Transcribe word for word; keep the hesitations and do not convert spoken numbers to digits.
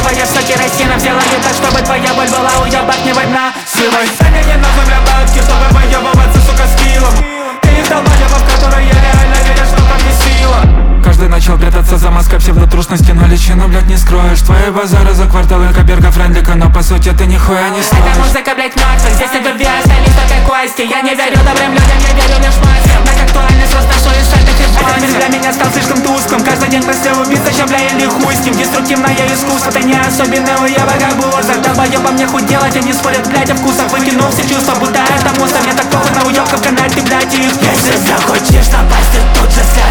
боишься керосина. Взяла не так, чтобы твоя боль была уебать не война силой. Саня не нужны для бабки, чтобы выебываться, сука, с килом. Ты из долбоебов, в которые я реально верю, что там не сила. Каждый начал прятаться за маской псевдотрушности, но личину, блядь, не скроешь. Твои базары за кварталы, каперка френдлика, но по сути ты нихуя не стоишь. Это музыка, блядь, мертвых, здесь нет любви, остались только кости. Я не верю добрым людям, я верю лишь масям. Так актуальность расношу из шайтых и Этот мир для меня стал слишком тусклым. Каждый день мысли убийца, ща, бля, или хуй с ним. Деструктивное искусство, ты не особенный уебок, как буза. Долбоебам нехуй делать, они спорят, блядь, о вкусах. Выкинул все чувства, будто это мусор. Мне так похуй на уебков, канать ты, блядь, и их. Если захочешь напасть, ты тут же сядь.